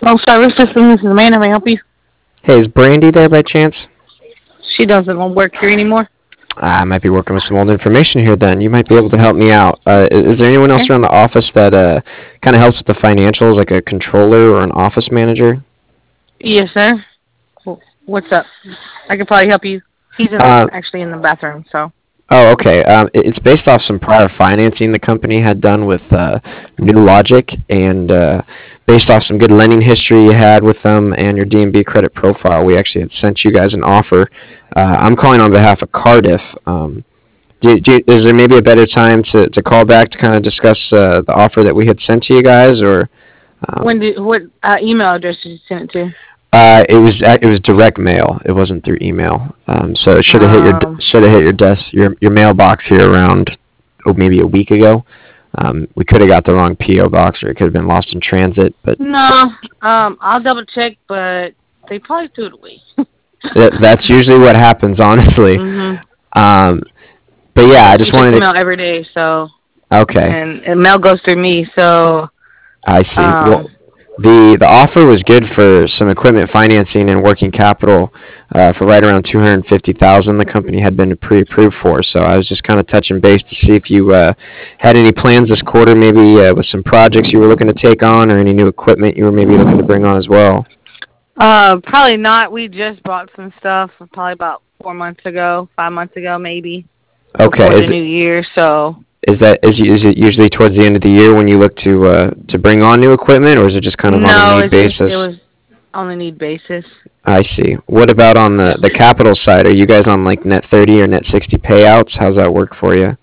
Lone Star Roof System, this is Amanda. May I help you? Hey, is Brandy there by chance? She doesn't work here anymore. I might be working with some old information here then. You might be able to help me out. Is there anyone else Okay. around the office that kind of helps with the financials, like a controller or an office manager? Yes, sir. What's up? I could probably help you. He's Uh, actually in the bathroom, so. oh, okay. It's based off some prior financing the company had done with New Logic, and based off some good lending history you had with them and your D&B credit profile, we actually had sent you guys an offer. I'm calling on behalf of Cardiff. Is there maybe a better time to call back to kind of discuss the offer that we had sent to you guys, or um, What email address did you send it to? it was direct mail. It wasn't through email. So it Um, should have hit your desk, your mailbox here around maybe a week ago. We could have got the wrong PO box, or it could have been lost in transit. But no. I'll double check, but they probably threw it away. that's usually what happens, honestly. Mhm. Um, but yeah, I We just check the wanted mail every day, so to. Okay, and mail goes through me, so I see. um, Well, the offer was good for some equipment financing and working capital for right around 250,000. The company had been pre-approved for, so I was just kind of touching base to see if you had any plans this quarter, maybe with some projects you were looking to take on, or any new equipment you were maybe looking to bring on as well. probably not. We just bought some stuff probably about 4 months ago, 5 months ago, maybe Okay, before the new year. So is it usually towards the end of the year when you look to bring on new equipment, or is it just kind of on a no, need it basis? was on a need basis. I see. What about on Yeah. the capital side? Are you guys on like net 30 or net 60 payouts? How's that work for you?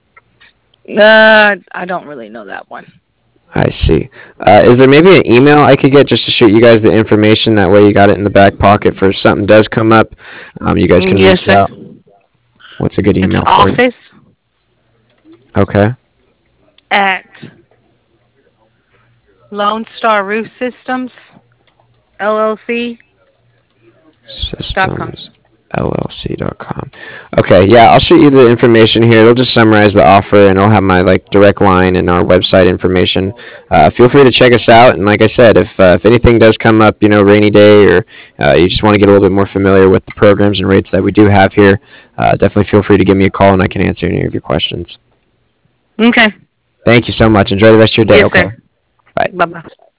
I don't really know that one. I see. Is there maybe an email I could get just to shoot you guys the information? That way you got it in the back pocket for if something does come up. You guys can Yes, reach sir. out. What's a good It's email for you? office Okay. at Lone Star Roof Systems LLC.com. SystemsLLC.com. Okay, yeah, I'll shoot you the information here. It'll just summarize the offer, and it'll have my like direct line and our website information. Feel free to check us out. And like I said, if anything does come up, rainy day, or you just want to get a little bit more familiar with the programs and rates that we do have here, definitely feel free to give me a call, and I can answer any of your questions. Okay. Thank you so much. Enjoy the rest of your day. Yes, Okay. sir. Bye. Bye bye.